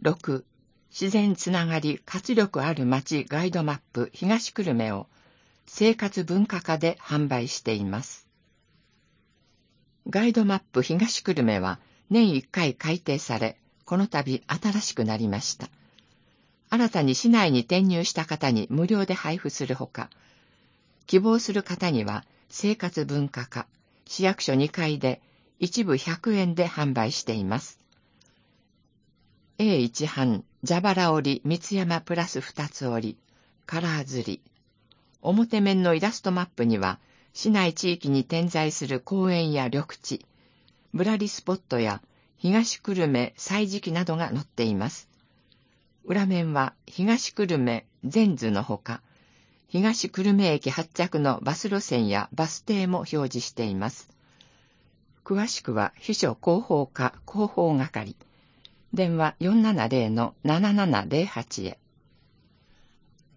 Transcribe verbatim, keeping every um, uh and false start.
ろく、自然つながり活力ある街ガイドマップ東久留米を生活文化課で販売しています。ガイドマップ東久留米は年いっかい改訂され、この度新しくなりました。新たに市内に転入した方に無料で配布するほか、希望する方には生活文化課、市役所にかいで一部ひゃくえんで販売しています。エーいち 版、蛇腹折り、三つ山プラス二つ折り、カラー刷り。表面のイラストマップには、市内地域に点在する公園や緑地、ぶらりスポットや東久留米歳時記などが載っています。裏面は東久留米全図のほか、東久留米駅発着のバス路線やバス停も表示しています。詳しくは秘書広報課広報係。電話 よんななゼロのななななゼロはち へ。